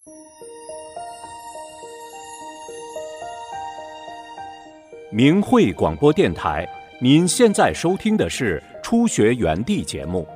明慧广播电台，您现在收听的是初学园地节目。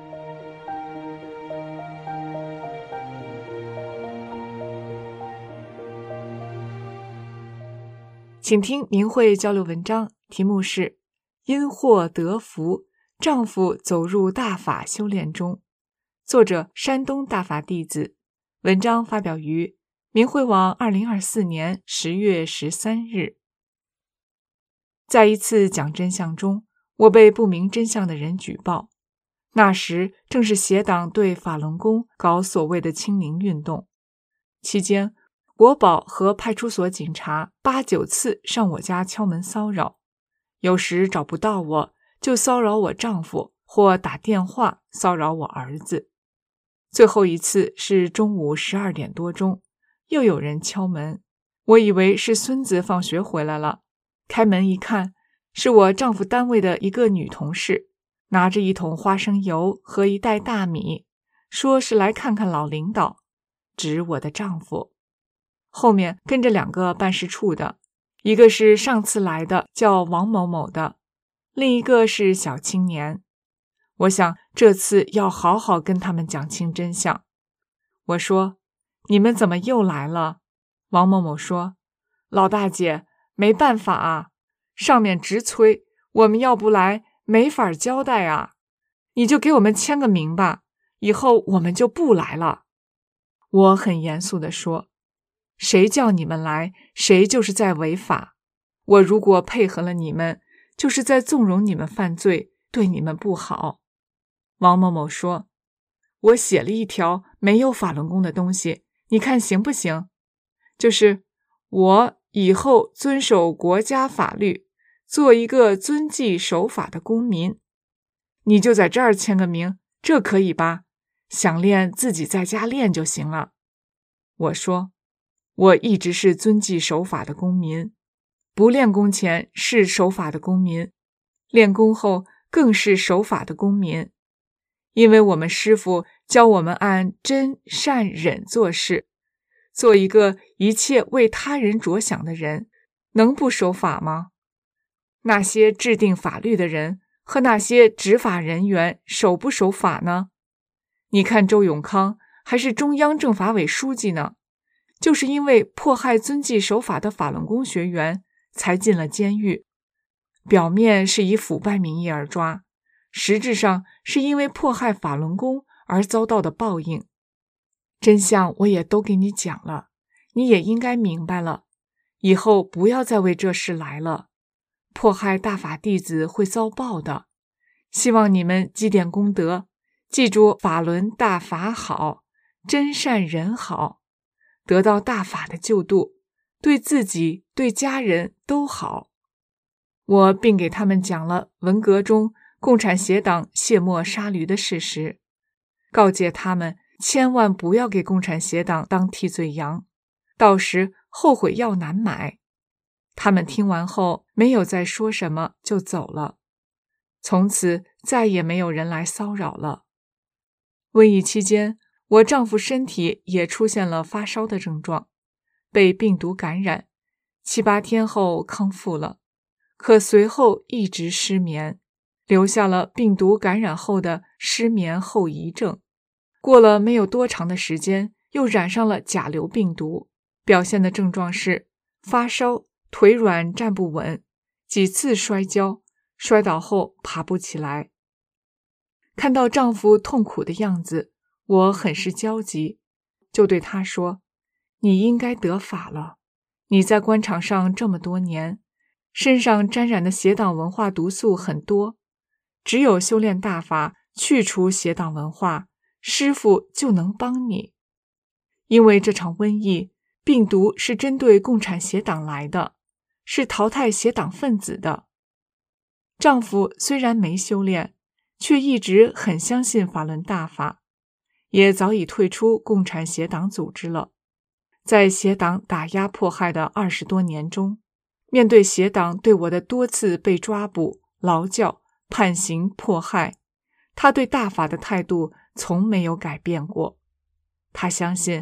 请听明慧交流文章，题目是因祸得福，丈夫走入大法修炼中，作者山东大法弟子，文章发表于明慧网2024年10月13日。在一次讲真相中，我被不明真相的人举报，那时正是邪党对法轮功搞所谓的清零运动，期间国保和派出所警察8、9次上我家敲门骚扰，有时找不到我就骚扰我丈夫，或打电话骚扰我儿子。最后一次是中午12点多钟，又有人敲门，我以为是孙子放学回来了，开门一看，是我丈夫单位的一个女同事，拿着一桶花生油和一袋大米，说是来看看老领导，指我的丈夫。后面跟着2个办事处的，一个是上次来的叫王某某的，另一个是小青年。我想这次要好好跟他们讲清真相。我说，你们怎么又来了？王某某说，老大姐，没办法啊，上面直催，我们要不来没法交代啊，你就给我们签个名吧，以后我们就不来了。我很严肃地说，谁叫你们来，谁就是在违法，我如果配合了你们，就是在纵容你们犯罪，对你们不好。王某某说，我写了一条没有法轮功的东西，你看行不行？就是我以后遵守国家法律，做一个遵纪守法的公民。你就在这儿签个名，这可以吧？想练自己在家练就行了。我说，我一直是遵纪守法的公民，不练功前是守法的公民，练功后更是守法的公民。因为我们师父教我们按真善忍做事，做一个一切为他人着想的人，能不守法吗？那些制定法律的人和那些执法人员守不守法呢？你看周永康还是中央政法委书记呢，就是因为迫害遵纪守法的法轮功学员才进了监狱，表面是以腐败名义而抓，实质上是因为迫害法轮功而遭到的报应。真相我也都给你讲了，你也应该明白了，以后不要再为这事来了，迫害大法弟子会遭报的。希望你们积点功德，记住法轮大法好，真善人好，得到大法的救度，对自己对家人都好。我并给他们讲了文革中共产邪党卸磨杀驴的事实，告诫他们千万不要给共产邪党当替罪羊，到时后悔药难买。他们听完后没有再说什么就走了，从此再也没有人来骚扰了。瘟疫期间，我丈夫身体也出现了发烧的症状，被病毒感染，7、8天后康复了，可随后一直失眠，留下了病毒感染后的失眠后遗症。过了没有多长的时间，又染上了甲流病毒，表现的症状是发烧、腿软站不稳，几次摔跤，摔倒后爬不起来。看到丈夫痛苦的样子，我很是焦急，就对他说，你应该得法了，你在官场上这么多年，身上沾染的邪党文化毒素很多，只有修炼大法，去除邪党文化，师父就能帮你。因为这场瘟疫，病毒是针对共产邪党来的，是淘汰邪党分子的。丈夫虽然没修炼，却一直很相信法轮大法，也早已退出共产邪党组织了。在邪党打压迫害的20多年中，面对邪党对我的多次被抓捕、劳教、判刑、迫害，他对大法的态度从没有改变过。他相信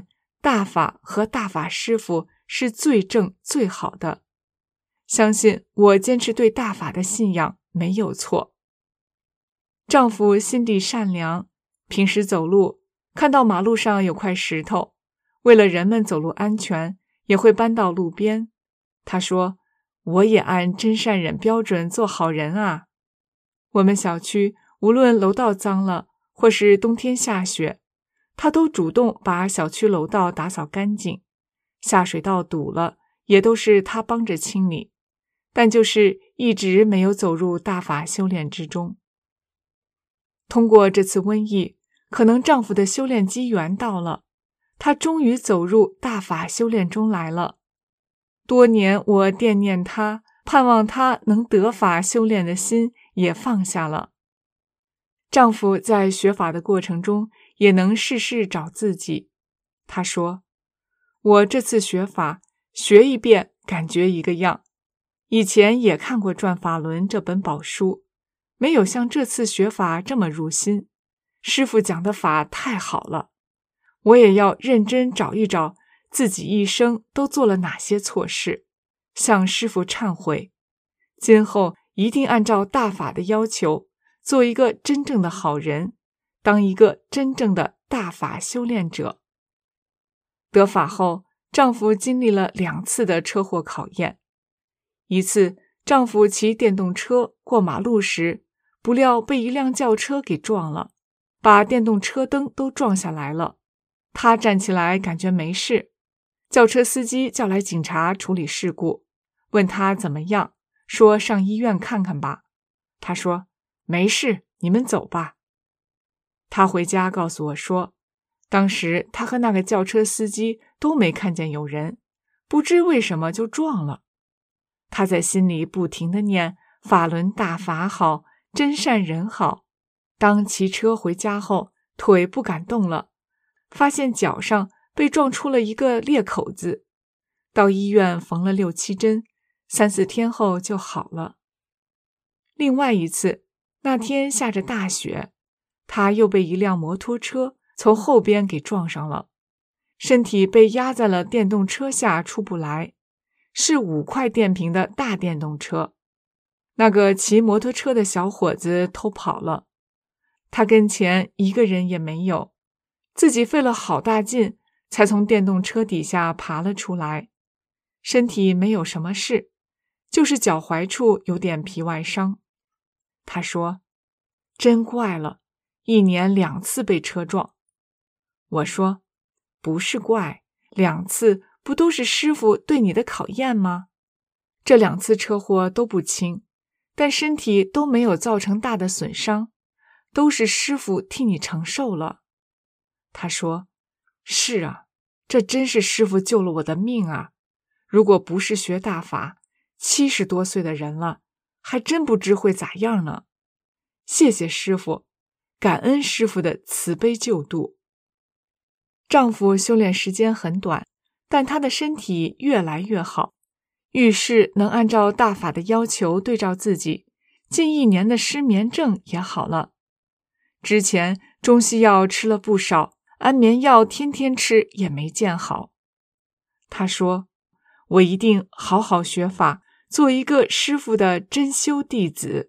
大法和大法师父是最正最好的，相信我坚持对大法的信仰没有错。丈夫心地善良，平时走路看到马路上有块石头，为了人们走路安全，也会搬到路边。他说，我也按真善忍标准做好人啊。我们小区无论楼道脏了，或是冬天下雪，他都主动把小区楼道打扫干净，下水道堵了，也都是他帮着清理，但就是一直没有走入大法修炼之中。通过这次瘟疫，可能丈夫的修炼机缘到了，他终于走入大法修炼中来了。多年我惦念他，盼望他能得法修炼的心也放下了。丈夫在学法的过程中也能事事找自己。他说，我这次学法，学一遍感觉一个样，以前也看过《转法轮》这本宝书，没有像这次学法这么入心。师父讲的法太好了，我也要认真找一找自己一生都做了哪些错事，向师父忏悔，今后一定按照大法的要求，做一个真正的好人，当一个真正的大法修炼者。得法后，丈夫经历了2次的车祸考验。一次，丈夫骑电动车过马路时，不料被一辆轿车给撞了，把电动车灯都撞下来了。他站起来感觉没事，轿车司机叫来警察处理事故，问他怎么样，说上医院看看吧。他说，没事，你们走吧。他回家告诉我说，当时他和那个轿车司机都没看见有人，不知为什么就撞了。他在心里不停地念法轮大法好，真善人好。当骑车回家后，腿不敢动了，发现脚上被撞出了一个裂口子，到医院缝了6、7针，3、4天后就好了。另外一次，那天下着大雪，他又被一辆摩托车从后边给撞上了，身体被压在了电动车下出不来，是5块电瓶的大电动车。那个骑摩托车的小伙子偷跑了，他跟前一个人也没有，自己费了好大劲才从电动车底下爬了出来，身体没有什么事，就是脚踝处有点皮外伤。他说，真怪了，1年2次被车撞。我说，不是怪，2次不都是师父对你的考验吗？这2次车祸都不轻，但身体都没有造成大的损伤，都是师父替你承受了。他说，是啊，这真是师父救了我的命啊！如果不是学大法，70多岁的人了，还真不知会咋样呢。谢谢师父，感恩师父的慈悲救度。丈夫修炼时间很短，但他的身体越来越好，遇事能按照大法的要求对照自己，近1年的失眠症也好了。之前中西药吃了不少，安眠药天天吃也没见好。他说，我一定好好学法，做一个师父的真修弟子。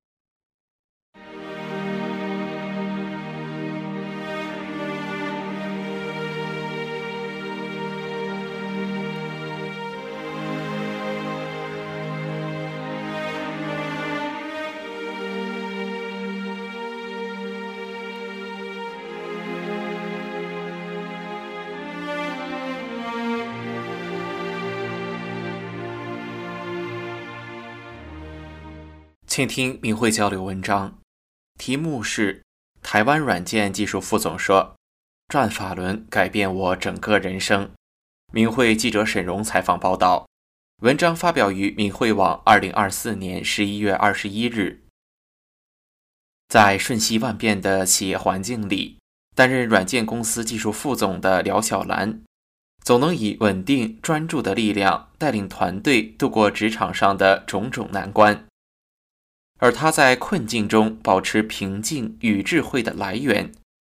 请听明慧交流文章，题目是台湾软件技术副总说，转法轮改变我整个人生。明慧记者沈荣采访报道，文章发表于明慧网2024年11月21日。在瞬息万变的企业环境里，担任软件公司技术副总的廖小兰，总能以稳定专注的力量带领团队度过职场上的种种难关。而他在困境中保持平静与智慧的来源，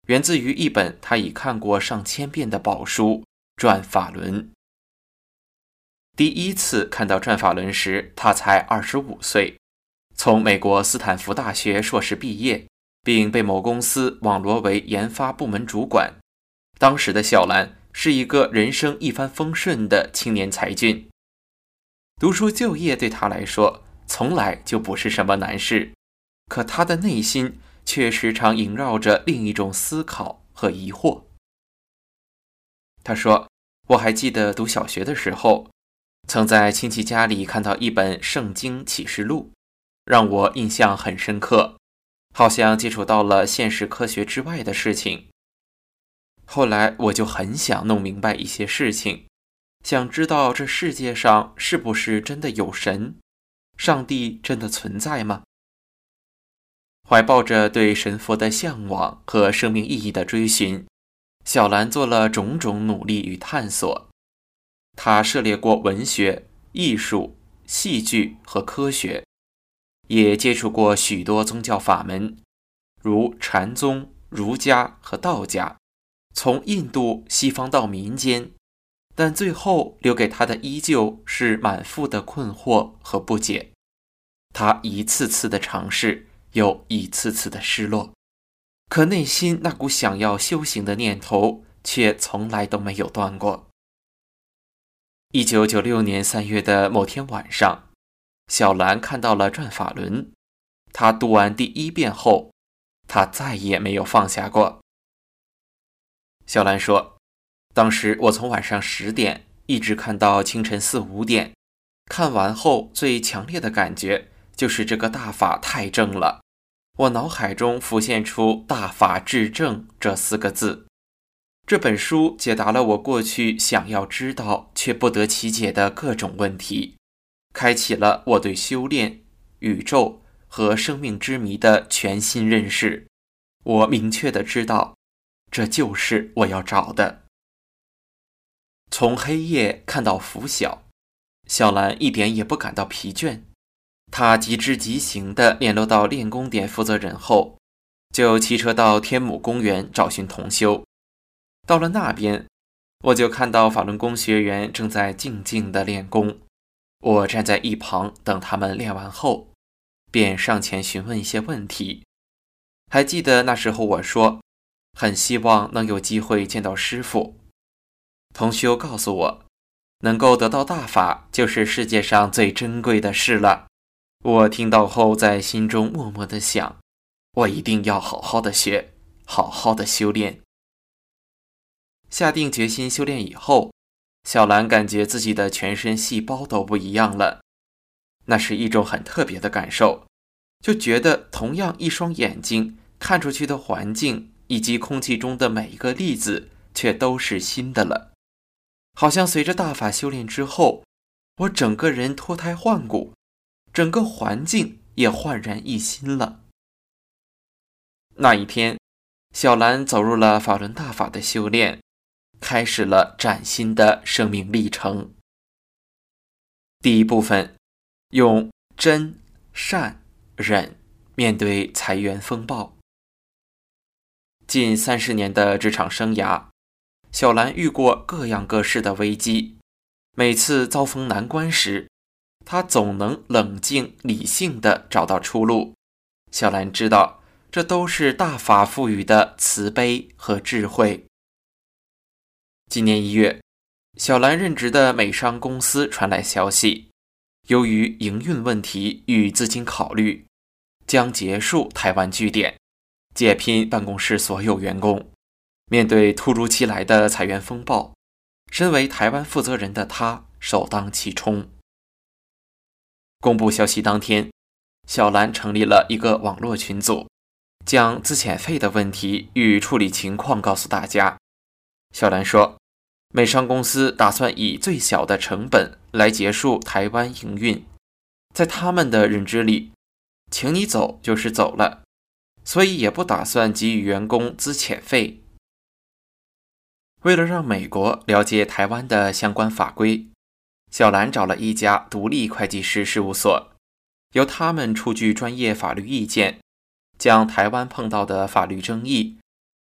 源自于一本他已看过上千遍的宝书《转法轮》。第一次看到《转法轮》时，他才25岁，从美国斯坦福大学硕士毕业，并被某公司网罗为研发部门主管。当时的小兰是一个人生一帆风顺的青年才俊，读书就业对他来说从来就不是什么难事，可他的内心却时常萦绕着另一种思考和疑惑。他说，我还记得读小学的时候，曾在亲戚家里看到一本《圣经启示录》，让我印象很深刻，好像接触到了现实科学之外的事情。后来我就很想弄明白一些事情，想知道这世界上是不是真的有神，上帝真的存在吗？怀抱着对神佛的向往和生命意义的追寻，小兰做了种种努力与探索。他涉猎过文学、艺术、戏剧和科学，也接触过许多宗教法门，如禅宗、儒家和道家，从印度、西方到民间，但最后留给他的依旧是满腹的困惑和不解。他一次次的尝试，又一次次的失落，可内心那股想要修行的念头却从来都没有断过。1996年3月的某天晚上，小兰看到了《转法轮》，她读完第1遍后，她再也没有放下过。小兰说，当时我从晚上10点一直看到清晨4、5点，看完后最强烈的感觉就是这个大法太正了，我脑海中浮现出大法至正这4个字。这本书解答了我过去想要知道却不得其解的各种问题，开启了我对修炼、宇宙和生命之谜的全新认识。我明确地知道，这就是我要找的。从黑夜看到拂晓，小兰一点也不感到疲倦。她极之急行地联络到练功点负责人后，就骑车到天母公园找寻同修。到了那边，我就看到法轮功学员正在静静地练功。我站在一旁等他们练完后，便上前询问一些问题。还记得那时候我说，很希望能有机会见到师父。同修告诉我，能够得到大法就是世界上最珍贵的事了。我听到后在心中默默地想，我一定要好好的学，好好的修炼。下定决心修炼以后，小兰感觉自己的全身细胞都不一样了。那是一种很特别的感受，就觉得同样一双眼睛看出去的环境以及空气中的每一个粒子却都是新的了。好像随着大法修炼之后，我整个人脱胎换骨，整个环境也焕然一新了。那一天，小兰走入了法轮大法的修炼，开始了崭新的生命历程。第一部分，用真、善、忍面对财源风暴。近30年的职场生涯，小兰遇过各样各式的危机，每次遭逢难关时，她总能冷静理性地找到出路。小兰知道，这都是大法赋予的慈悲和智慧。今年1月，小兰任职的美商公司传来消息，由于营运问题与资金考虑，将结束台湾据点，解聘办公室所有员工。面对突如其来的裁员风暴，身为台湾负责人的她首当其冲。公布消息当天，小兰成立了一个网络群组，将资遣费的问题与处理情况告诉大家。小兰说，美商公司打算以最小的成本来结束台湾营运，在他们的认知里，请你走就是走了，所以也不打算给予员工资遣费。为了让美国了解台湾的相关法规，小兰找了一家独立会计师事务所，由他们出具专业法律意见，将台湾碰到的法律争议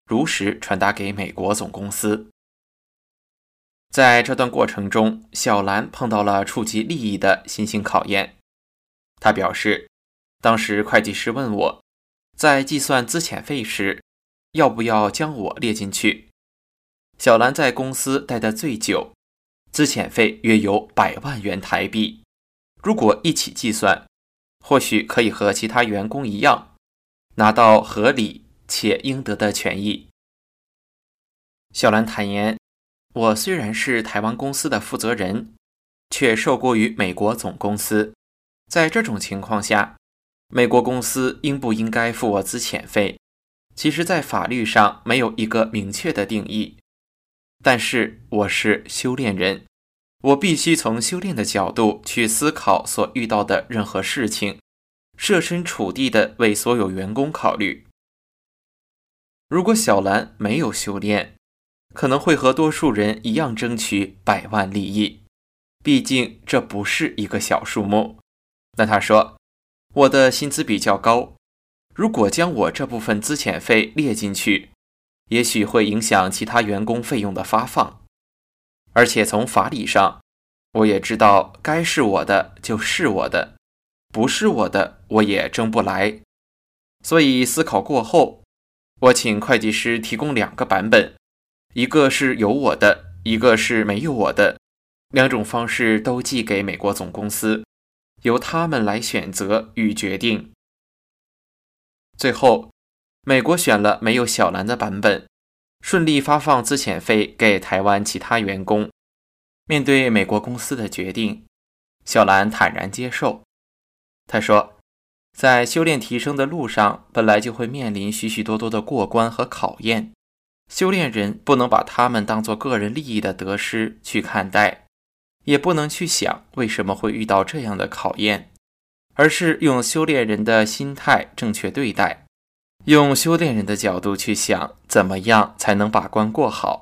如实传达给美国总公司。在这段过程中，小兰碰到了触及利益的新型考验。他表示，当时会计师问我，在计算资遣费时，要不要将我列进去。小兰在公司待得最久，资遣费约有100万元台币，如果一起计算，或许可以和其他员工一样，拿到合理且应得的权益。小兰坦言，我虽然是台湾公司的负责人，却受雇于美国总公司。在这种情况下，美国公司应不应该付我资遣费，其实在法律上没有一个明确的定义。但是我是修炼人，我必须从修炼的角度去思考所遇到的任何事情，设身处地地为所有员工考虑。如果小兰没有修炼，可能会和多数人一样争取100万利益，毕竟这不是一个小数目。那他说，我的薪资比较高，如果将我这部分资遣费列进去，也许会影响其他员工费用的发放。而且从法理上，我也知道该是我的就是我的，不是我的我也争不来。所以思考过后，我请会计师提供2个版本，一个是有我的，一个是没有我的，2种方式都寄给美国总公司，由他们来选择与决定。最后，美国选了没有小兰的版本，顺利发放资遣费给台湾其他员工。面对美国公司的决定，小兰坦然接受。她说，在修炼提升的路上，本来就会面临许许多多的过关和考验，修炼人不能把他们当作个人利益的得失去看待，也不能去想为什么会遇到这样的考验，而是用修炼人的心态正确对待，用修炼人的角度去想怎么样才能把关过好。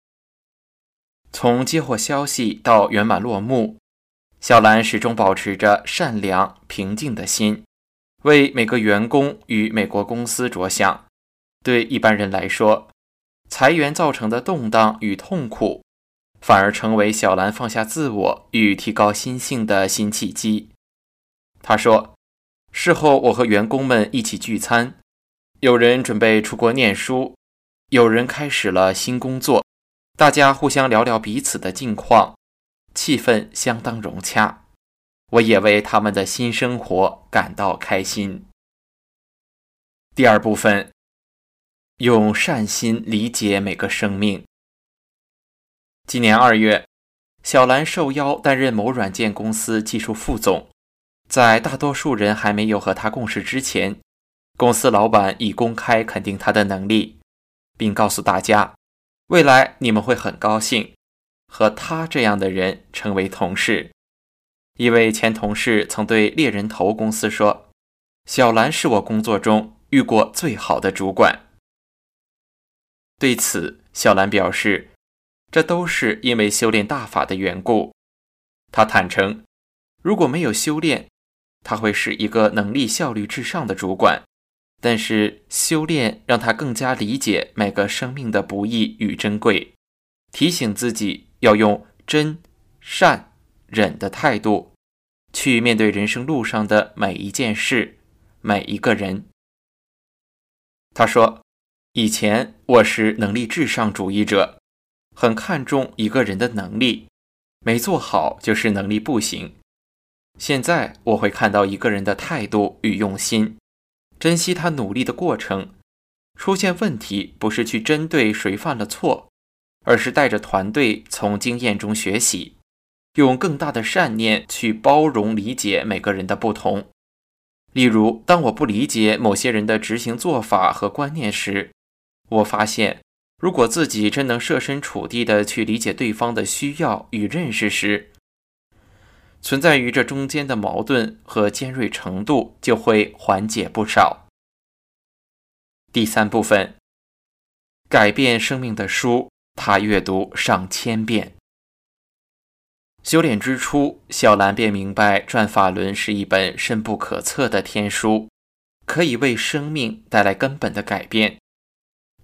从接获消息到圆满落幕，小兰始终保持着善良平静的心，为每个员工与美国公司着想。对一般人来说，裁员造成的动荡与痛苦，反而成为小兰放下自我与提高心性的新契机。她说，事后我和员工们一起聚餐，有人准备出国念书，有人开始了新工作，大家互相聊聊彼此的近况，气氛相当融洽。我也为他们的新生活感到开心。第2部分，用善心理解每个生命。今年2月，小兰受邀担任某软件公司技术副总。在大多数人还没有和他共事之前，公司老板已公开肯定他的能力，并告诉大家，未来你们会很高兴和他这样的人成为同事。一位前同事曾对猎人头公司说，小兰是我工作中遇过最好的主管。对此，小兰表示，这都是因为修炼大法的缘故。他坦诚，如果没有修炼，他会是一个能力效率至上的主管，但是修炼让他更加理解每个生命的不易与珍贵，提醒自己要用真、善、忍的态度去面对人生路上的每一件事、每一个人。他说，以前我是能力至上主义者，很看重一个人的能力，没做好就是能力不行。现在我会看到一个人的态度与用心，珍惜他努力的过程。出现问题不是去针对谁犯了错，而是带着团队从经验中学习，用更大的善念去包容理解每个人的不同。例如，当我不理解某些人的执行做法和观念时，我发现如果自己真能设身处地地去理解对方的需要与认识时，存在于这中间的矛盾和尖锐程度就会缓解不少。第3部分，改变生命的书，他阅读上千遍。修炼之初，小兰便明白转法轮是一本深不可测的天书，可以为生命带来根本的改变。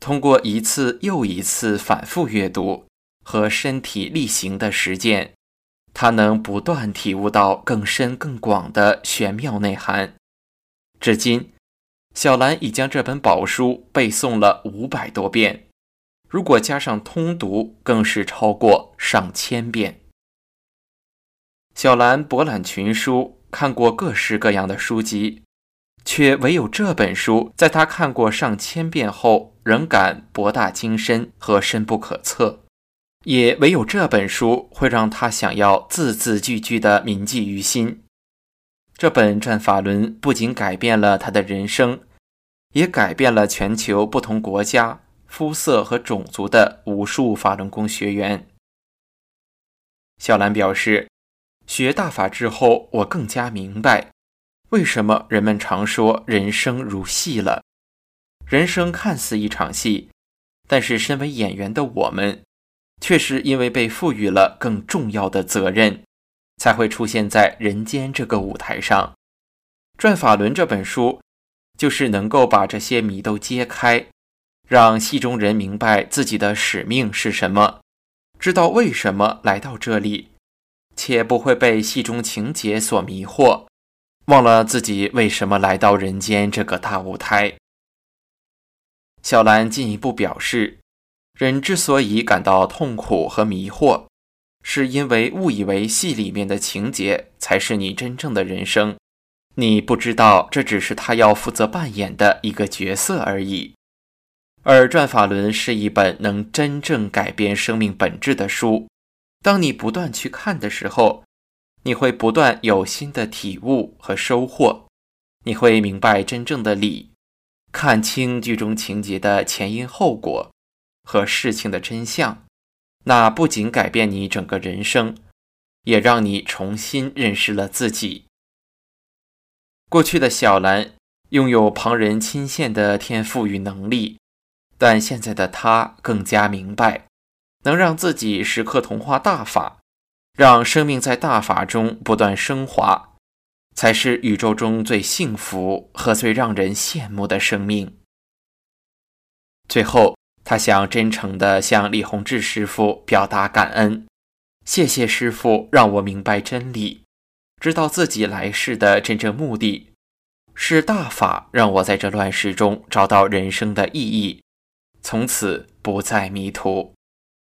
通过一次又一次反复阅读和身体力行的实践，他能不断体悟到更深更广的玄妙内涵。至今，小兰已将这本宝书背诵了500多遍，如果加上通读，更是超过上千遍。小兰博览群书，看过各式各样的书籍，却唯有这本书在他看过上千遍后仍感博大精深和深不可测，也唯有这本书会让他想要字字句句地铭记于心。这本转法轮不仅改变了他的人生，也改变了全球不同国家、肤色和种族的无数法轮功学员。小兰表示，学大法之后，我更加明白为什么人们常说人生如戏了。人生看似一场戏，但是身为演员的我们，却是因为被赋予了更重要的责任，才会出现在人间这个舞台上。转法轮这本书，就是能够把这些谜都揭开，让戏中人明白自己的使命是什么，知道为什么来到这里，且不会被戏中情节所迷惑，忘了自己为什么来到人间这个大舞台。小兰进一步表示，人之所以感到痛苦和迷惑，是因为误以为戏里面的情节才是你真正的人生，你不知道这只是他要负责扮演的一个角色而已。而转法轮是一本能真正改变生命本质的书，当你不断去看的时候，你会不断有新的体悟和收获，你会明白真正的理，看清剧中情节的前因后果和事情的真相。那不仅改变你整个人生，也让你重新认识了自己。过去的小兰拥有旁人钦羡的天赋与能力，但现在的她更加明白，能让自己时刻同化大法，让生命在大法中不断升华，才是宇宙中最幸福和最让人羡慕的生命。最后，他想真诚地向李洪志师父表达感恩，谢谢师父让我明白真理，知道自己来世的真正目的，是大法让我在这乱世中找到人生的意义，从此不再迷途。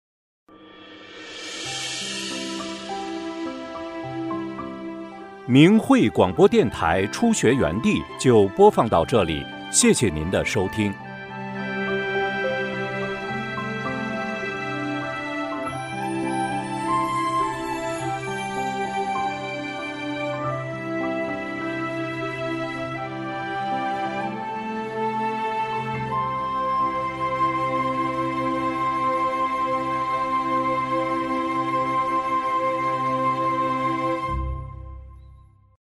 明慧广播电台初学园地就播放到这里，谢谢您的收听。